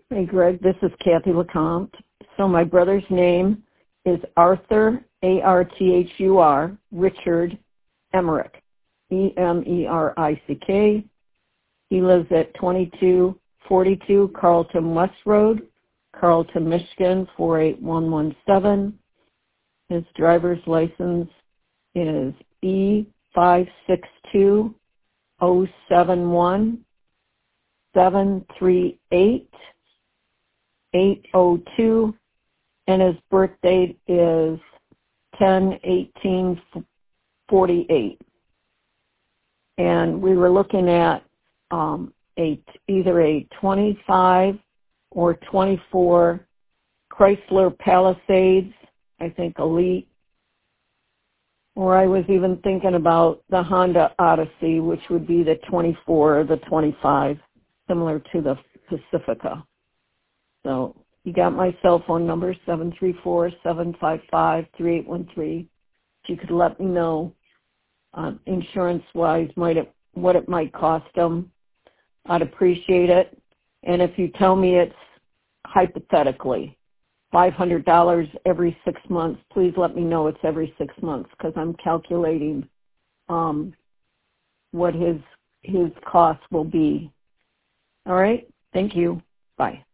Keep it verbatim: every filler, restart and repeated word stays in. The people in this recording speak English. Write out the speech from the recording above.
Hey, Greg, this is Kathy LeCompte. So my brother's name is Arthur, A R T H U R, Richard Emerick, E M E R I C K. He lives at twenty-two forty-two Carlton West Road, Carlton, Michigan, four eight one one seven. His driver's license is E five six two zero seven one seven three eight eight zero two, and his birth date is ten eighteen forty-eight. And we were looking at um, a either a twenty-five or twenty-four Chrysler Palisades, I think Elite, or I was even thinking about the Honda Odyssey, which would be the twenty-four or the twenty-five, similar to the Pacifica. So you got my cell phone number, seven three four, seven five five, three eight one three. If you could let me know um, insurance-wise might it, what it might cost them, I'd appreciate it. And if you tell me it's hypothetically five hundred dollars every six months, please let me know it's every six months because I'm calculating um, what his his cost will be. All right? Thank you. Bye.